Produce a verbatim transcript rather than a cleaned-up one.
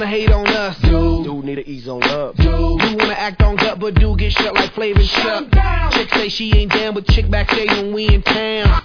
hate on us. Dude, dude need to ease on up. Dude, you wanna act on gut, but dude get shut like Flavor Chuck. Chick say she ain't down, but chick backstage when we in town.